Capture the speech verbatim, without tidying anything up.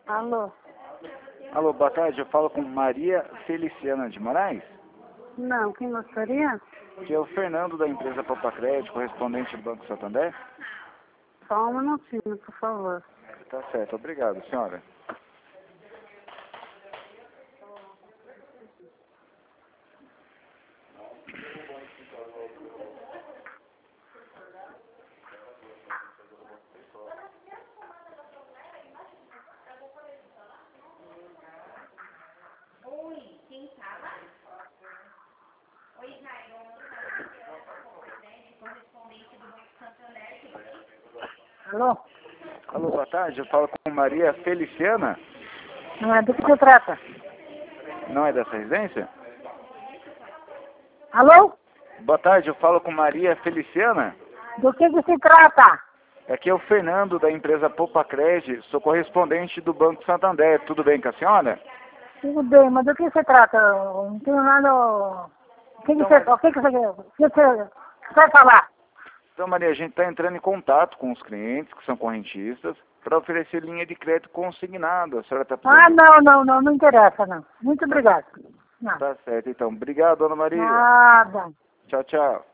Alô? Alô, boa tarde. Eu falo com Maria Feliciana de Moraes, Não, quem gostaria? que é o Fernando da empresa Poupa Crédito, correspondente do Banco Santander. Só um minutinho, por favor. Tá certo, obrigado, senhora. Oi, quem fala? Oi, Jairo, correspondente do Banco Santander. Alô? Alô, boa tarde. Eu falo com Maria Feliciana. Não é do que se trata? Não é dessa residência? Alô? Boa tarde. Eu falo com Maria Feliciana. Do que que se trata? Aqui é o Fernando da empresa Poupa Crédito. Sou correspondente do Banco Santander. Tudo bem com a senhora? Tudo bem, mas do que se trata? Eu não tenho nada... O que que Então, você... O que que você... O que você quer falar? Então, Maria, a gente está entrando em contato com os clientes que são correntistas para oferecer linha de crédito consignado. A senhora está Ah, precisando... não, não, não, não interessa, não. Muito obrigado. Não. Tá certo, então. Obrigado, dona Maria. Nada. Tchau, tchau.